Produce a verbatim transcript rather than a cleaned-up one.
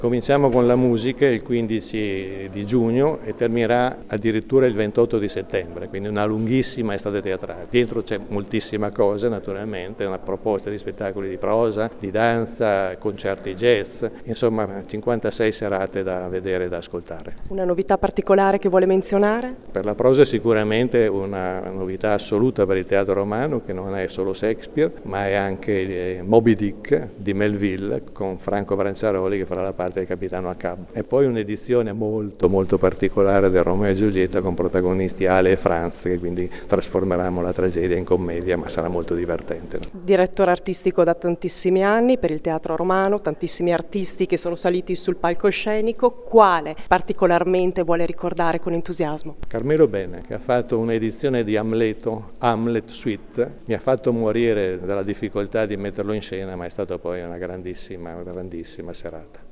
Cominciamo con la musica il quindici di giugno e terminerà addirittura il ventotto di settembre, quindi una lunghissima estate teatrale. Dentro c'è moltissima cosa naturalmente, una proposta di spettacoli di prosa, di danza, concerti jazz, insomma cinquantasei serate da vedere e da ascoltare. Una novità particolare che vuole menzionare? Per la prosa sicuramente una novità assoluta per il teatro romano, che non è solo Shakespeare, ma è anche Moby Dick di Melville con Franco Branciaroli che farà la parte del capitano Ahab. E poi un'edizione molto molto particolare del Romeo e Giulietta con protagonisti Ale e Franz, che quindi trasformeranno la tragedia in commedia, ma sarà molto divertente. Direttore artistico da tantissimi anni per il teatro romano, tantissimi artisti che sono saliti sul palcoscenico, quale particolarmente vuole ricordare con entusiasmo? Carmelo Bene, che ha fatto un'edizione di Amleto, Hamlet Suite, mi ha fatto morire dalla difficoltà di metterlo in scena, ma è stata poi una grandissima, grandissima serata.